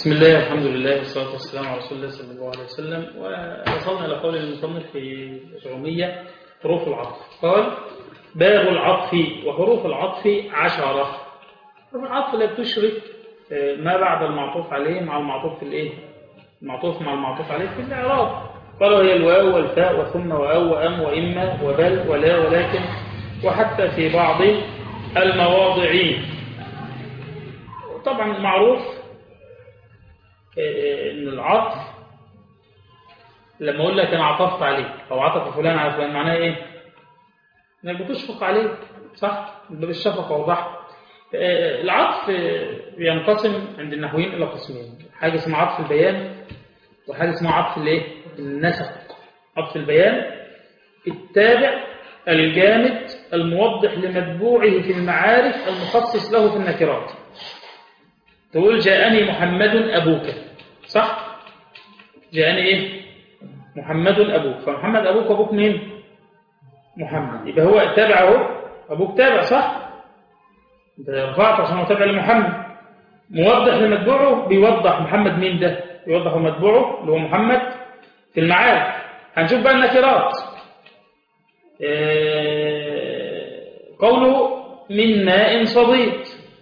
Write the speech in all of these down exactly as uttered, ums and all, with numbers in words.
بسم الله والحمد لله والصلاة والسلام على رسول الله صلى الله عليه وسلم. ووصلنا إلى قول المصنف في الرومية حروف العطف. قال باب العطف وحروف العطف عشرة. حروف العطف لا تشرك ما بعد المعطوف عليه مع المعطوف في الايه؟ المعطوف مع المعطوف عليه في الإعراب. قالوا هي الواو والفاء وثم وأو وأم وإما وبل ولا ولكن وحتى في بعض المواضع. طبعا معروف ان العطف لما اقول لك انا عطفت عليك او عطف فلان على فلان معناه ايه؟ انك بتشفق عليه، صح؟ باب الشفقه وضحت. العطف ينقسم عند النحويين الى قسمين، حاجه اسمها عطف البيان وحاجه اسمها عطف الايه؟ النسق. عطف البيان التابع الجامد الموضح لمتبوعه في المعارف المخصص له في النكرات. تقول جاءني محمد أبوك، صح؟ جاءني إيه؟ محمد أبوك. فمحمد أبوك وأبوك مين؟ محمد. يبقى هو تابعه، أبوك تابع، صح؟ أنت رفعت عشان هو تابع لمحمد. موضح لمتبوعه بيوضح محمد مين ده؟ يوضح متبوعه اللي هو محمد في المعارف. هنشوف بقى النكرات. إيه قوله من ماء صديد،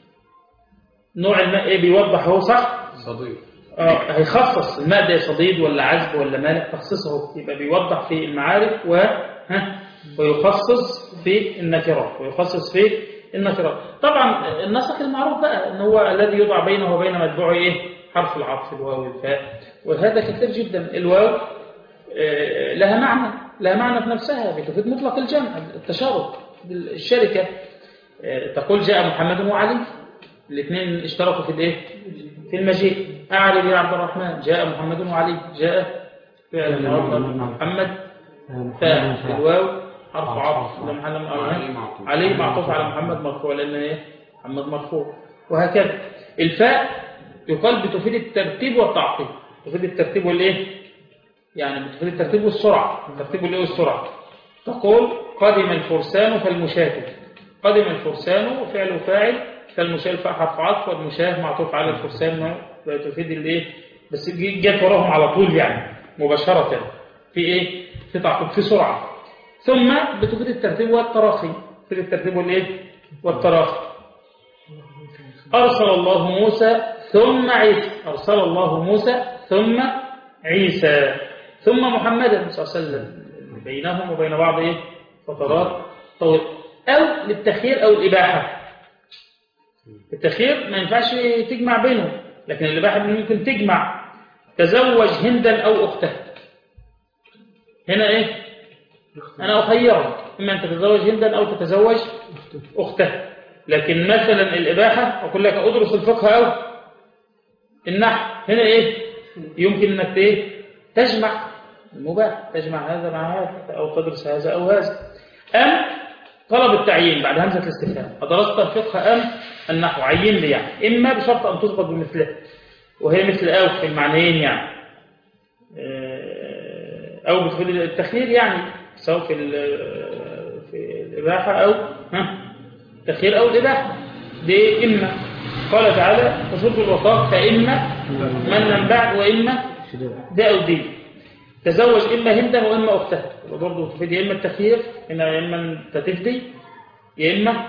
نوع الماء ايه بيوضح هو، صح؟ صديد. اه هيخصص الماء ده صديد ولا عذب ولا مالح، تخصصه يبقى بيوضح في المعارف و ها ويخصص في النكرات ويخصص في النكرات. طبعا النسق المعروف بقى ان هو الذي يوضع بينه وبين متبوعه ايه؟ حرف العطف، الواو والفاء. وهذا كثير جدا. الواو آه لها معنى، لها معنى في نفسها، بتفيد مطلق الجمع، التشارك، الشركه. آه تقول جاء محمد وعلي، الاثنين اشتركوا في الايه؟ في المجيء. اعرب يا عبد الرحمن، جاء محمد وعلي. جاء فعل محمد فاعل، الواو حرف عطف لمحل علي معطوف على محمد مرفوع لان ايه؟ محمد مرفوع. وهكذا. الفاء يقال بتفيد الترتيب والتعقيب، تفيد الترتيب والايه؟ يعني بتفيد الترتيب والسرعه، الترتيب والايه والسرعه. تقول قدم الفرسان فالمشاة، قدم الفرسان فعل وفاعل، فالمشاه الفاء حرف عطف والمشاه معطوف على الفرسان تفيد الايه؟ بس جت وراهم على طول يعني مباشره في ايه؟ في تعقيب، في سرعه. ثم بتفيد الترتيب والتراخي، في الترتيب والايه؟ والتراخي. ارسل الله موسى ثم عيسى، ارسل الله موسى ثم عيسى ثم محمدا صلى الله عليه وسلم، بينهم وبين بعض ايه؟ فترات طويله. او للتخيير او الاباحه. التخيير ما ينفعش تجمع بينهم، لكن الإباحة ممكن تجمع. تزوج هندا أو أختها. هنا إيه؟ أنا أخيرك، إما أن تتزوج هندا أو تتزوج أختها. لكن مثلا الإباحة أقول لك أدرس الفقه أو النحو، هنا إيه؟ يمكن أنك إيه؟ تجمع المباح، تجمع هذا مع هذا أو تدرس هذا أو هذا. أم طلب التعيين بعد همزة الاستفهام، أدرست الفقه أم النحو؟ عين لي يعني، إما بشرط أن تضبط بمثله، وهي مثل أو في المعنيين يعني، أو بتفيد التخيير يعني، سواء في في الإباحة أو ها التخيير أو الإباحة. دي إما قال تعالى فصلت الوثاق فإما من بعد وإما ده أو دي. تزوج إما هندا وإما أختها، وبرضه تفيد يا إما التخيير، يا إما أنت تفدي، يا إما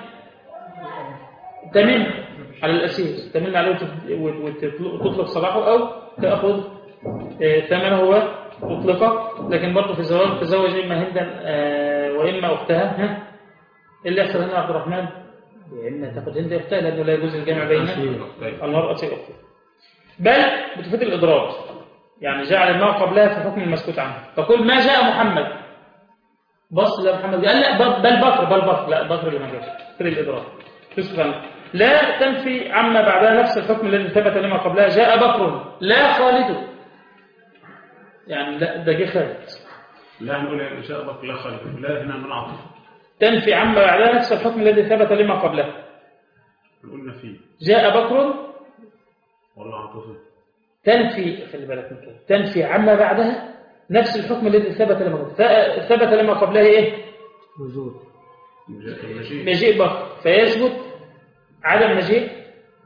تمن على الأسير، تمن عليه وتطلق صلاحه أو تأخذ ثمنه وتطلقه. لكن برضه في الزواج تزوج إما هندا وإما أختها، ها اللي يحصل هنا عبد الرحمن؟ يا إما تأخذ هندا أختها لأنه لا يجوز الجمع بين المرأة وأختها. بل بتفيد الإضراب، يعني جعل ما قبلها في حكم المسكوت عنه. تقول ما جاء محمد، بص لا محمد قال لا بل بكر، بل بكر لا بكر اللي ما جاش، في الإضراب. لا تنفي عما بعدها نفس الحكم الذي ثبت لما قبلها. جاء بكر لا خالد، يعني لا ده جه خالد، لا نقول جاء بكر لا خالد، لا هنا من عطف. تنفي عما بعدها نفس الحكم الذي ثبت لما قبلها. قلنا فيه جاء بكر والله عطف، تنفي خلي بالك من كده، تنفي عما بعدها نفس الحكم الذي ثبت لما قبلها. ثبت لما قبلها ايه؟ وجود مجيء بكر، فيثبت عدم مجيء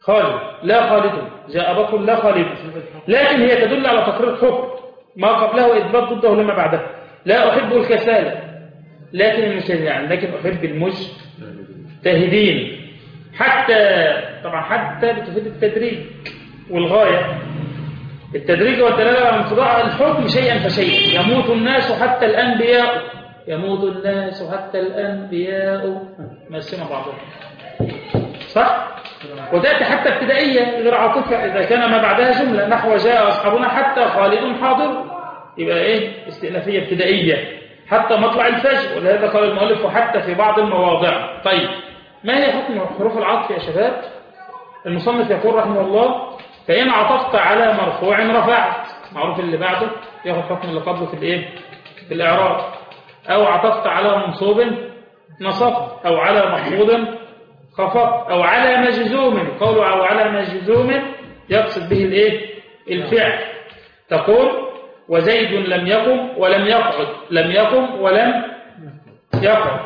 خالد لا خالد، جاء بكر لا خالد، لكن هي تدل على تقرير حكم ما قبله وإثبات ضده لما بعده. لا أحب الكسالى لكن المشجعين، لكن أحب المجتهدين. حتى طبعا حتى بتفيد التدريج والغاية. التدريج والدلالة على انقضاء الحكم شيئا فشيئا. يموت الناس حتى الأنبياء، يموت الناس حتى الأنبياء مقسمة بعضهم، صح؟ وتأتي حتى ابتدائية غير عاطفة إذا كان ما بعدها جملة، نحو جاء أصحابنا حتى خالد حاضر، يبقى إيه؟ استئنافية ابتدائية حتى مطلع الفجر، ولهذا قال المؤلف وحتى في بعض المواضع. طيب ما هي حكم حروف العطف يا شباب؟ المصنف يقول رحمه الله: فإن عطفت على مرفوع رفعت، معروف اللي بعده ياخد حكم اللي قبله في الإيه؟ في الإعراب. أو عطفت على منصوب نصبت، أو على مخفوض خفضت، أو على مجزوم، قوله أو على مجزوم يقصد به الإيه؟ الفعل. تقول وزيد لم يقم ولم يقعد، لم يقم ولم يقعد.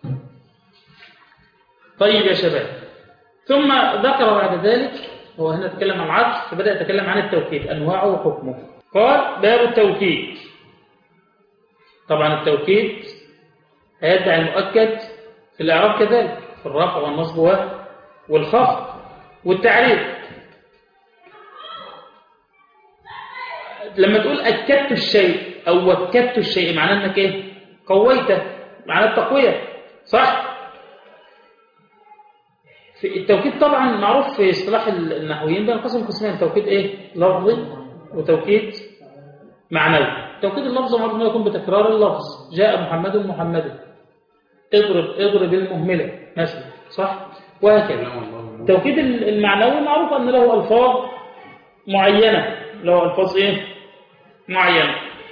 طيب يا شباب، ثم ذكر بعد ذلك، هو هنا تكلم عن العطف فبدأ يتكلم عن التوكيد أنواعه وحكمه. قال باب التوكيد. طبعا التوكيد هيتبع المؤكد في الإعراب كذلك، في الرفع والنصب والخفض والتعريف. لما تقول أكدت الشيء أو وكدت الشيء معناه أنك إيه؟ قويته، معناه التقوية، صح؟ في التوكيد طبعا معروف في اصطلاح النحويين بينقسم قسمين: توكيد إيه؟ لفظي وتوكيد معنوي. توكيد اللفظ معروف أنه يكون بتكرار اللفظ، جاء محمد محمد، اضرب اضرب المهملة مثلا، صح؟ وهكذا. التوكيد المعنوي معروف أن له ألفاظ معينة، له ألفاظ إيه؟ معينة.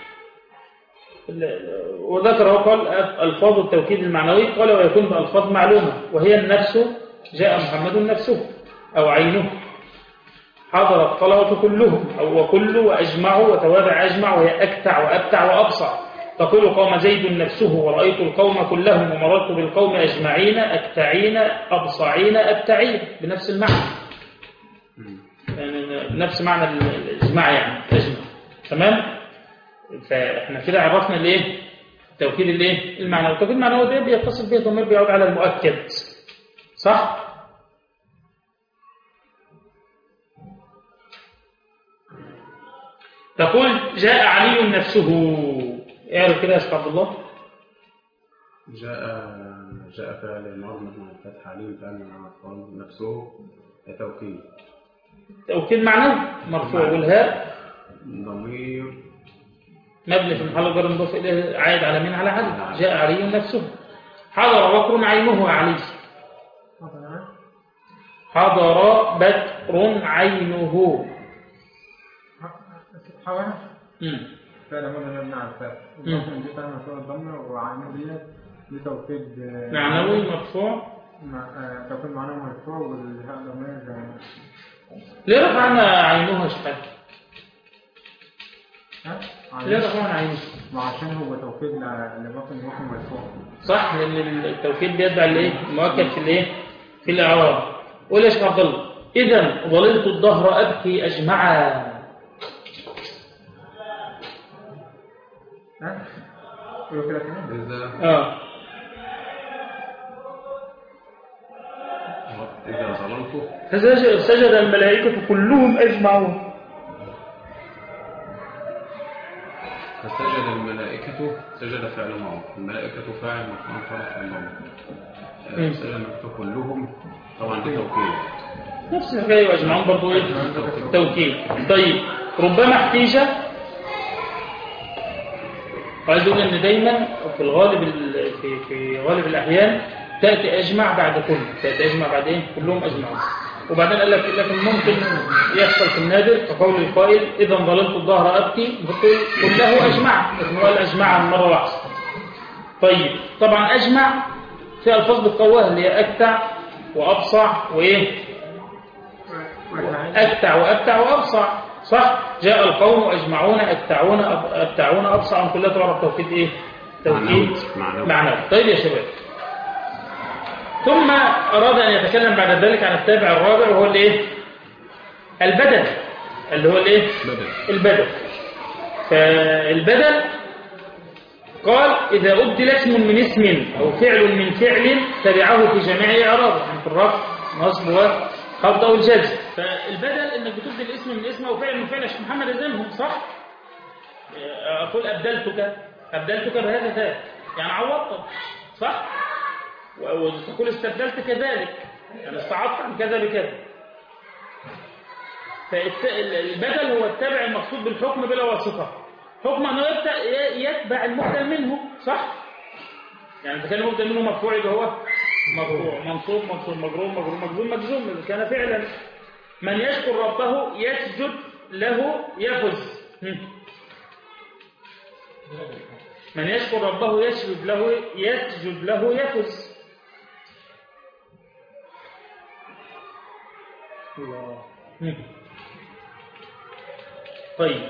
وذكر وقال ألفاظ التوكيد المعنوي، قال ويكون بألفاظ معلومة، وهي النفس، جاء محمد نفسه، أو عينه، حضر الطلبة كلهم، أو وكل وأجمع وتوابع أجمع، وهي أكتع وأبتع وأبصع. تقول قام زيد نفسه ورأيت القوم كلهم ومررت بالقوم أجمعين أكتعين أبصعين أبتعين، بنفس المعنى، يعني بنفس معنى الإجماع، يعني أجمع. تمام؟ فإحنا كده عرفنا الإيه؟ التوكيد الإيه؟ المعنى. والتوكيد المعنى ده بيتصل به ضمير بيعود على المؤكد، صح؟ تقول جاء علي نفسه، اعرف كده يا شيخ عبد الله. جاء جاء فعل ماضي مع الفتح عليه فعل مفعول نفسه توكيد. توكيد معنوي مرفوع، والهاء ضمير مبني في محل جر مضاف اليه عائد على مين؟ على علي. جاء علي نفسه. حضر بكر عينه علي، حضر بكر عينه. امم فعلا ماذا نبنى على الفعل ممكن دي فعلا مرفوع الضمة، وعينه ديت دي توكيد معنوي مرفوع، توكيد معنوي مرفوع، والهاء ضمير. ليه رفعنا عينه شحال؟ ليه رفعنا عينه؟ ما عشان هو توكيد لباقي الوقت مرفوع، صح، لأن التوكيد بيتبع الايه؟ المؤكد في الايه؟ في الإعراب. قول يا شيخ عبد الله: إذا ظللت الدهر أبكي أجمعا. ها؟ يقول كده كده؟ اه إذا ظلمت فسجد الملائكة كلهم أجمعون. فسجد الملائكة، سجد فعل ماضي، الملائكة فاعل مفعول خلق الماضي، سجد الملائكة كلهم، طبعا دي توكيد. نفس الحكاية، وأجمعون برضو إيه؟ توكيد. طيب ربما احتيجة، عايز أقول إن دايما في الغالب في في غالب الأحيان تأتي أجمع بعد كل، تأتي أجمع بعد إيه؟ كلهم أجمعون. وبعدين قال لك لكن ممكن يحصل في النادر كقول القائل: إذا ظللت الظهر أبكي، كله أجمع، لكن هو قال أجمع مرة واحدة. طيب طبعا أجمع في ألفاظ بالقواه اللي هي أكتع وأبصع وإيه؟ أكتع وأبتع وأبصع، صح؟ جاء القوم أجمعون أكتعون أبتعون أبصعون، كلها تعرف توكيد إيه؟ توكيد معنوي. طيب يا شباب، ثم أراد أن يتكلم بعد ذلك عن التابع الرابع وهو الايه؟ البدل، اللي هو الايه؟ البدل. فالبدل قال إذا أبدل اسم من اسم أو فعل من فعل تبعه في جميع إعرابه، يعني في الرفع نصب وخفض أو الجزم. فالبدل إنك بتبدل اسم من اسم أو فعل من فعل. يا شيخ محمد يزنهم صح؟ أقول أبدلتك أبدلتك بهذا ذاك، يعني عوضت صح؟ وتقول استبدلت كذلك، يعني استعطت عن كذا بكذا. فالبدل هو التابع المقصود بالحكم بلا واسطة، حكم أنه يتبع المبدل منه صح؟ يعني إذا كان المبدل منه مرفوع يبقى هو مرفوع، منصوب منصوب، مجرور مجرور مجزوم مجزوم. إذا كان فعلا من يشكر ربه يسجد له يفز، من يشكر ربه يسجد له يسجد له يفز. الله. طيب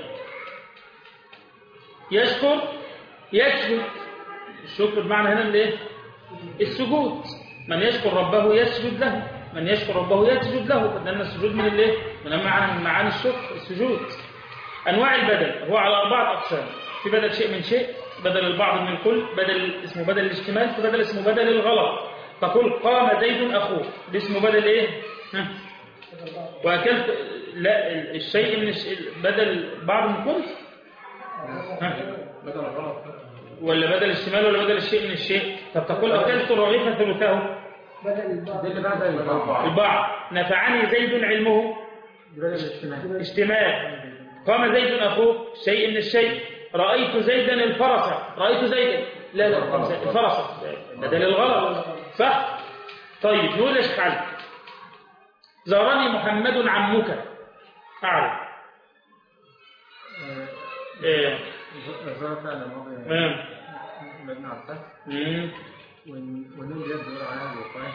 يشكر يسجد، الشكر بمعنى هنا الايه؟ السجود. من يشكر ربه يسجد له، من يشكر ربه يسجد له، فدلنا السجود من الايه؟ من معاني معاني الشكر السجود. انواع البدل هو على اربعه اقسام، في بدل شيء من شيء، بدل البعض من الكل، بدل اسمه بدل الاشتمال، في بدل اسمه بدل الغلط. تقول قام زيد اخوه، ده اسمه بدل ايه؟ ها؟ واكلت لا الشيء من الشيء بدل بعض من كل، ها؟ بدل الغلط ولا بدل الشمال ولا بدل الشيء من الشيء. طب تقول اكلت الرغيف ثلثه، بدل البعض. البعض. نفعني زيد علمه، بدل الاشتمال. اشتمال. قام زيد اخوه، شيء من الشيء. رايت زيدا الفرس، رايت زيدا لا لا الفرس بدل الغلط صح. طيب نقول يا شيخ علي زارني محمد عمك، اعرف ايه زار فعلا ماضي مبني على الفتح والنون ديت بيقول عليها الوقاية.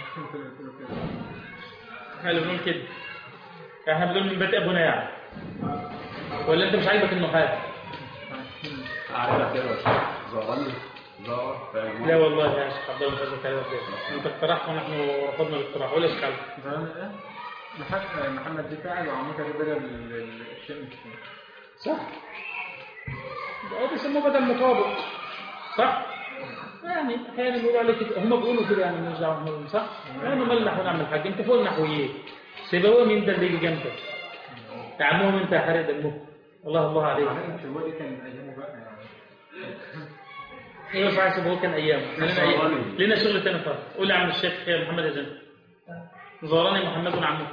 احنا بنقول كده، احنا بنقول من بدء ابونا يعني، ولا انت مش عاجبك النحاة؟ أعرف كده زارني زار فعلا. لا والله يا شيخ عبد الله مش عايزك كده، انت اقترحت ونحن رفضنا الاقتراح. ولا شيخ علي زارني ايه؟ محمد دي فاعل وعمك دي بدل الشيء من الشيء صح؟ ده بيسموه بدل مطابق صح؟ يعني احيانا بيقولوا عليه كده، هم بيقولوا كده يعني مالناش دعوه بهم صح؟ يعني مال النحو نعمل حاجه، انت فوق النحويين سيبوه مين ده اللي يجي جنبك؟ تعموهم انت يا حرق دمهم. الله الله عليك. هو دي كان ايامه بقى يعني. ايوه صحيح سيبوه كان ايامه. لنا لنا شغل ثاني خالص. قول يا عم الشيخ يا محمد يا زين. زارني محمد عمك.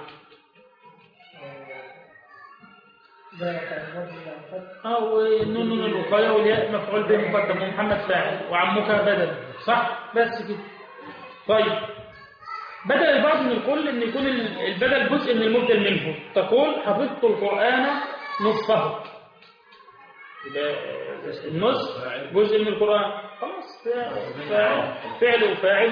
أو النون نون الوقاية والياء مفعول به مقدم ومحمد فاعل وعمك بدل صح؟ بس كده. طيب بدل البعض من الكل ان يكون البدل جزء من المبدل منه. تقول حفظت القرآن نصفه، يبقى النصف جزء من القرآن خلاص، فعل وفاعل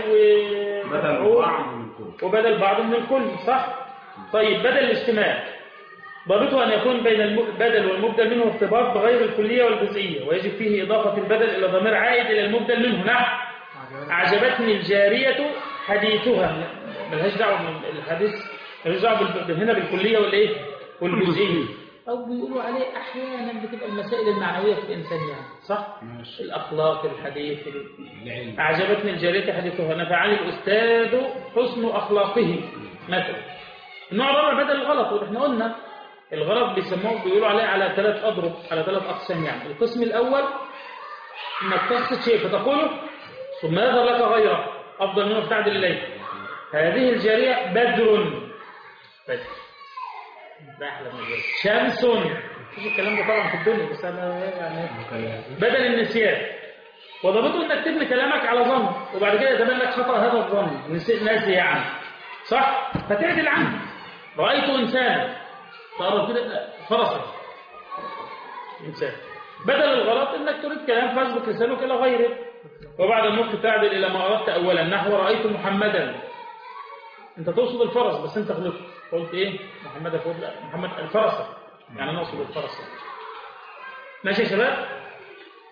وبدل بعض من الكل صح؟ طيب بدل الاجتماع ضابطه أن يكون بين البدل والمبدل منه ارتباط بغير الكلية والجزئية، ويجب فيه إضافة البدل إلى ضمير عائد إلى المبدل منه. نعم أعجبتني الجارية حديثها، ملهاش دعوة من الحديث، ملهاش دعوة هنا بالكلية والإيه والجزئية. أو بيقولوا عليه أحيانا بتبقى المسائل المعنوية في الإنسان يعني صح؟ ماشي. الأخلاق الحديث العلم. أعجبتني الجارية حديثها، نفعني الأستاذ حسن أخلاقه مثلا. النوع الرابع بدل الغلط، وإحنا قلنا الغلط بيسموه بيقولوا عليه على ثلاث أضرب، على ثلاث أقسام. يعني القسم الأول إنك تقصد شيء فتقوله ثم يظهر لك غيره أفضل منه فتعدل إليه. هذه الجارية بدر، بدر ده أحلى من البدر. شمس، مفيش الكلام ده طبعا في الدنيا بس أنا يعني بدل النسيان. وضبطه إنك تبني كلامك على ظن وبعد كده يتبين لك خطأ هذا الظن، ناسي يعني صح؟ فتعدل عنه. رأيت إنسانا تقرب كده فرسا إنسان. بدل الغلط إنك تريد كلام فاسبق لسانك إلى غيره، وبعد النطق تعدل إلى ما أردت أولا. نحو رأيت محمدا، أنت تقصد الفرس بس أنت غلطت قلت إيه محمد فوق، لا محمد الفرسة، يعني نقصد الفرسة. ماشي يا شباب؟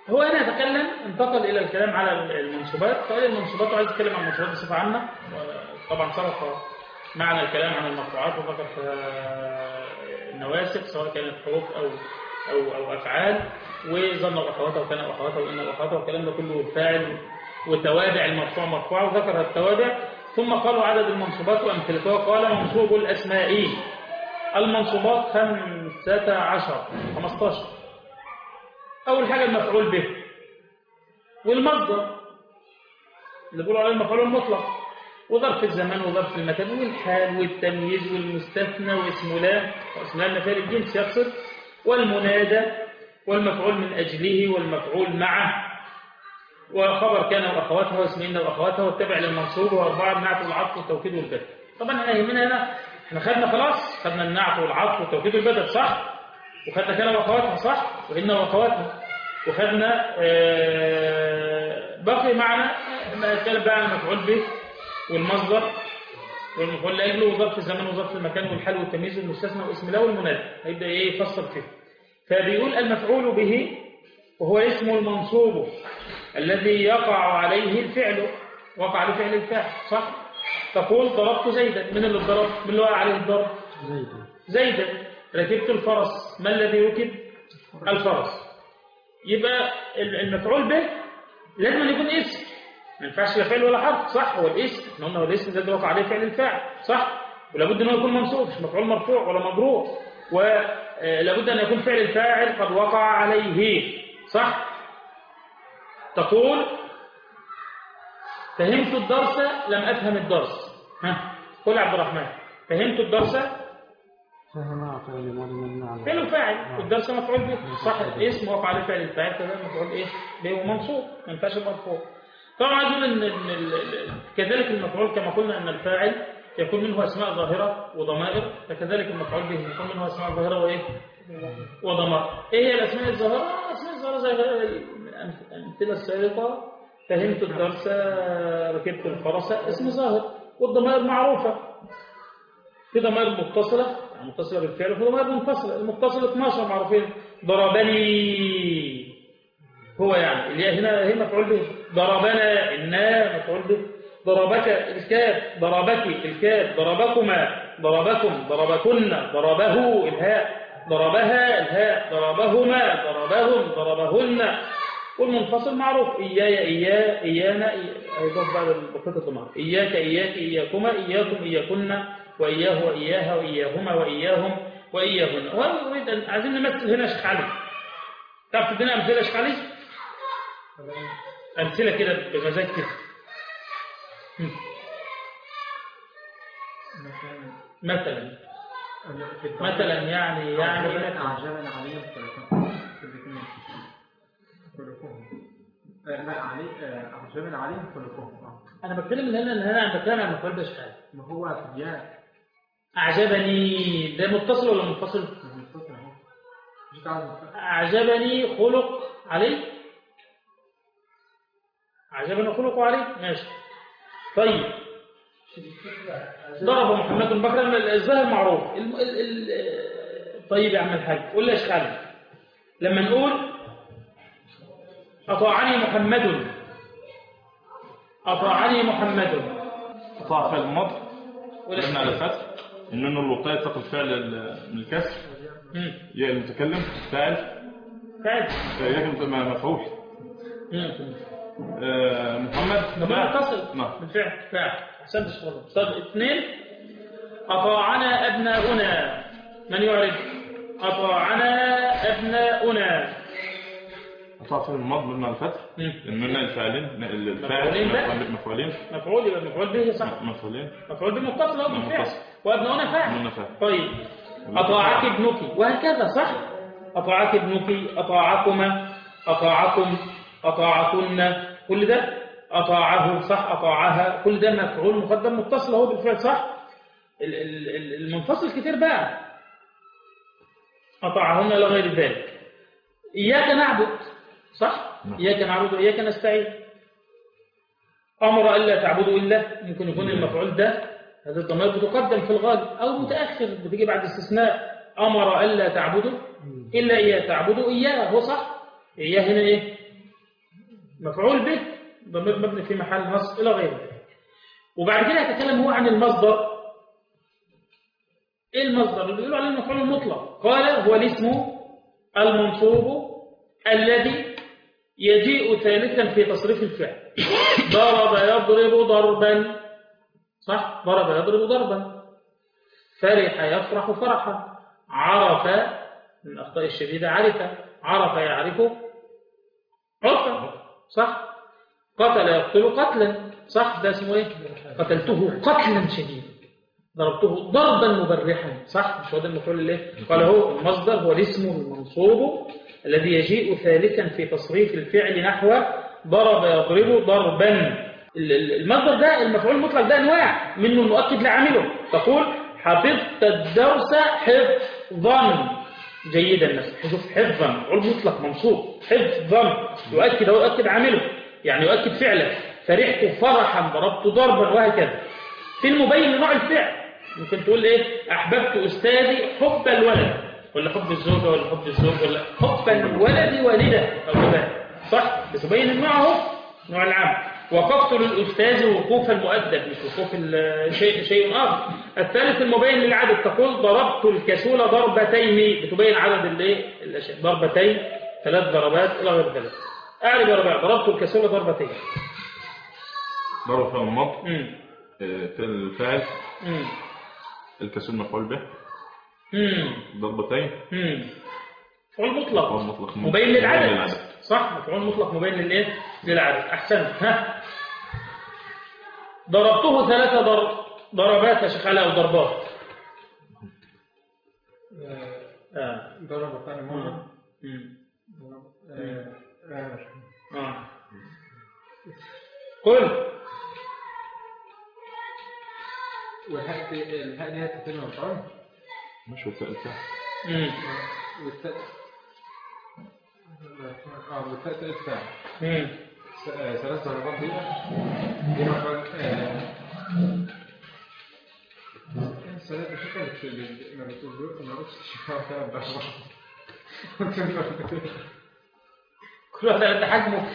هو هنا يتكلم انتقل إلى الكلام على المنصوبات. فقال المنصوبات وعايز يتكلم عن المنصوبات بصفة عامة. طبعا سبق معنى الكلام عن المرفوعات وذكر النواسخ سواء كانت حروف أو أو أو أفعال، وظن وأخواتها وكان وأخواتها وإن وأخواتها والكلام ده كله الفاعل وتوابع المرفوع مرفوع وذكر التوابع. ثم قالوا عدد المنصوبات وأمثلتها. قال منصوب الأسماء المنصوبات خمسة عشر خمسة عشر. أول حاجة المفعول به والمصدر اللي بيقولوا عليه المفعول المطلق، وظرف الزمان وظرف المكان والحال والتمييز والمستثنى واسم لا واسم لا المفعول الجنس يقصد، والمنادى والمفعول من أجله والمفعول معه، وخبر كان وأخواتها واسمين وأخواتها والتبع للمنصوب وأربعة النعت والعطف والتوكيد والبدل. طبعا احنا يهمنا هنا احنا خدنا خلاص خدنا النعت والعطف والتوكيد والبدل صح، وخدنا كان وأخواتها صح وإن وأخواتها، وخدنا آه بقي معنا ما كان بقى المفعول به والمصدر والمفعول لاجله وظرف الزمان وظرف المكان والحال والتمييز والمستثنى واسم لا والمنادى. هيبدا ايه يفصل فيه. فبيقول المفعول به وهو اسم المنصوب الذي يقع عليه الفعل، وقع عليه فعل الفاعل صح. تقول ضربت زيدا، من اللي ضرب؟ من اللي وقع عليه الضرب؟ زيدا. زيدا. ركبت الفرس، ما الذي ركب؟ الفرس. يبقى المفعول به لازم أن يكون اسم، ما ينفعش لا فعل ولا حرف صح. هو الاسم احنا قلنا هو الاسم الذي وقع عليه فعل الفاعل صح، ولابد انه يكون منصوب مش مفعول مرفوع ولا مجرور، ولابد ان يكون فعل الفاعل قد وقع عليه صح. تقول فهمت الدرس لم افهم الدرس. ها قل عبد الرحمن فهمت الدرس فهم فعل الفاعل والدرس مفعول به صح. اسم وقع عليه فعل الفاعل كذا مفعول ايه به منصوب ما ينفعش مرفوع. طبعا عايز اقول ان كذلك المفعول كما قلنا ان الفاعل يكون منه اسماء ظاهره وضمائر، فكذلك المفعول به يكون منه اسماء ظاهره وايه وضمائر. ايه هي الاسماء الظاهره؟ اسماء الظاهره زي الامثله السابقه فهمت الدرس ركبت الفرس اسم ظاهر، والضمائر معروفه في ضمائر متصله متصله بالفعل وفي ضمائر منفصله. المتصله اثناشر معروفين. ضربني هو يعني الياء هنا هي مفعول به، ضربنا النا مفعول به، ضربك الكاف ضربك الكاف ضربكما ضربكم ضربكن ضربه الهاء ضربها الهاء ضربهما ضربهم ضربهن. والمنفصل معروف إياي إياه إيانا أيضا بعد بقية الضمائر إياك إياك إياكما إياكم إياكن وإياه وإياها وإياهما وإياهم وإياهن. وأريد أن عايزين نمثل هنا شيخ علي. تعرف تدينا أمثلة شيخ علي؟ أمثلة كده بمزاج كده. مثلا مثلا يعني يعني أعجبنا عليهم خلقهم. لا علي أعجبنا عليهم خلقهم. أنا بتكلم من هنا من هنا أنا بتكلم عن مفعول به شحال. ما هو أفياء. أعجبني ده متصل ولا منفصل؟ متصل أهو. أعجبني خلق علي. أعجبني خلق علي ماشي. طيب ضرب محمد بكرا الظاهر معروف. ال ال ال طيب يا عم الحاج قول لي يا شيخ علي لما نقول أطاعني محمد أطاعني محمد أطاع فعل الماضي قلنا على الفتح إنه الوقاية يتقل فعل من الكسر يا المتكلم فاعل فاعل يا مفعول آه محمد فاعل متصل نعم بالفعل فاعل أحسنت الشغل. طب اثنين أطاعنا أبناؤنا من يعرف أطاعنا أبناؤنا أطاع فعل الماضي قلنا على الفتح إننا الفاعلين الفاعل مفعولين مفعول يبقى مفعول به صح مفعولين مفعول به متصل أو بالفعل وأبناؤنا فاعل. فاعل طيب أطاعك ابنك وهكذا صح. أطاعك ابنك أطاعكما أطاعكم أطاعكن كل ده أطاعه صح أطاعها كل ده مفعول مقدم متصل هو بالفعل صح. المنفصل كتير بقى أطاعهن إلى غير ذلك. إياك نعبد صح إياك نعبد وإياك نستعين. أمر ألا تعبدوا إلا ممكن يكون المفعول ده هذا الضمير بتقدم في الغالب أو متأخر بتيجي بعد استثناء. أمر ألا تعبدوا إلا إياه تعبدوا إياه هو صح. إياه هنا إيه مفعول به ضمير مبني في محل نصب إلى غيره. وبعد كده يتكلم هو عن المصدر. إيه المصدر اللي بيقولوا عليه المفعول المطلق؟ قال هو الاسم المنصوب الذي يجيء ثالثا في تصريف الفعل. ضرب يضرب ضربا، صح؟ ضرب يضرب ضربا. فرح يفرح فرحا. عرف من الأخطاء الشديدة عرف. عرف يعرف عرفا، صح؟ قتل يقتل قتلا، صح؟ ده اسمه ايه؟ قتلته قتلا شديدا. ضربته ضربا مبرحا، صح؟ مش هو ده المفعول اللي قال هو المصدر هو الاسم المنصوب الذي يجيء ثالثا في تصريف الفعل نحو ضرب يضرب ضربا. المصدر ده المفعول المطلق ده انواع منه المؤكد لعامله. تقول حفظت الدرس حفظا جيدا مثلا. شوف حفظا مفعول مطلق منصوب حفظا يؤكد او يؤكد عامله، يعني يؤكد فعله. فرحت فرحا ضربت ضربا وهكذا. في المبين لنوع الفعل ممكن تقول ايه؟ احببت استاذي حب الولد، ولا حب الزوجه، ولا حب الزوج، ولا حب الولد والده او كذا، صح؟ بتبين النوع اهو، نوع العام. وقفت للاستاذ وقوف المؤدب، مش وقوف شيء شيء اخر. الثالث المبين للعدد، تقول ضربت الكسول ضربتين، بتبين عدد الايه؟ الاشياء. ضربتين، ثلاث ضربات الى غير ذلك. اعرب يا ربيع ضربت الكسول ضربتين. ضرب فعل الماضي في الفاعل، الكسول مفعول به، ضربتين مفعول مطلق مطلق مبين للعدد, للعدد. صح، مفعول مطلق مبين للايه؟ للعدد. احسنت. ها ضربته ثلاثة ضرب ضربات يا شيخ علاء وضربات. آه. ضرب ثاني مرة. اه قل. والهاء دي الهاء دي هتتم مفعول مش والتاء الفاعل. امم والتاء اه والتاء الفاعل. امم ثلاث ضربات دي دي مفعول. السلام الفكرة ما بتقول ما بتشوفها ثلاث ضربات كل واحد على حجمه.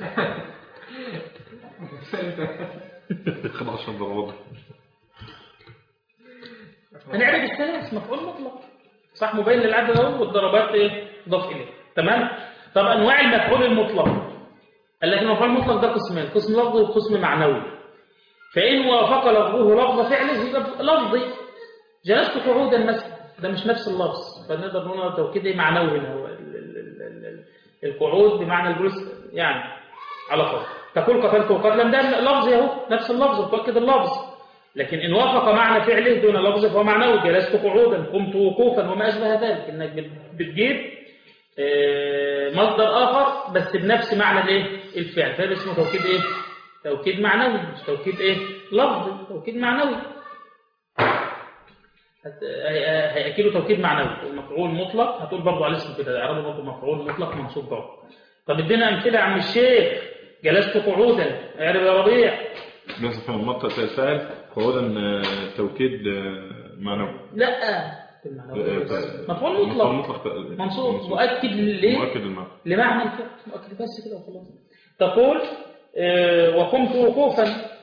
خمسة عشر ضربة. هنعرف الثلاث مفعول مطلق، صح؟ مبين للعدد اهو، والضربات ايه؟ ضاف اليه. تمام. طب انواع المفعول المطلق، قال لك المفعول المطلق ده قسمين، قسم لفظي وقسم معنوي. فان وافق لفظه لفظ فعله يبقى لفظي. جلست قعودا مثلا، ده مش نفس اللفظ، فنقدر نقول توكيد معنوي هنا. هو القعود بمعنى الجلوس يعني على فرض. تقول قتلت قتلا، ده لفظي اهو، نفس اللفظ وتؤكد اللفظ. لكن إن وافق معنى فعله دون لفظ فهو معنوي. جلست قعودا، قمت وقوفا، وما أشبه ذلك. إنك بتجيب مصدر آخر بس بنفس معنى الايه؟ الفعل. فهذا اسمه توكيد إيه؟ توكيد معنوي، مش توكيد إيه؟ لفظي، توكيد معنوي. هيأكله توكيد معنوي. المفعول مطلق هتقول برضه على اسمه كده، اعرابه برضه مفعول مطلق منصوب برضه. طب ادينا أمثلة يا عم الشيخ. جلست قعودا، اعرب يا ربيع. بس في المنطقة الفاعل قعودا توكيد معنوي. لا مفعول مطلق منصوب مؤكد ليه؟ مؤكد المعنى لمعنى الفعل، مؤكد بس كده وخلاص. تقول آه وقمت وقوفا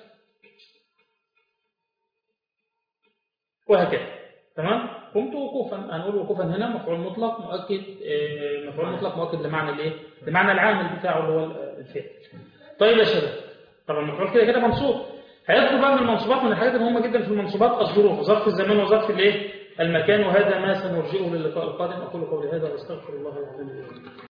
وهكذا. تمام. قمت وقوفا، هنقول وقوفا هنا مفعول مطلق مؤكد، آه مفعول مطلق مؤكد لمعنى الايه؟ لمعنى العامل بتاعه اللي هو الفعل. طيب يا شباب، طبعا المفعول كده كده منصوب. هيدخل بقى من المنصوبات، من الحاجات المهمه جدا في المنصوبات الظروف، ظرف الزمان وظرف الايه؟ المكان. وهذا ما سنرجئه للقاء القادم. اقول قولي هذا واستغفر الله العظيم.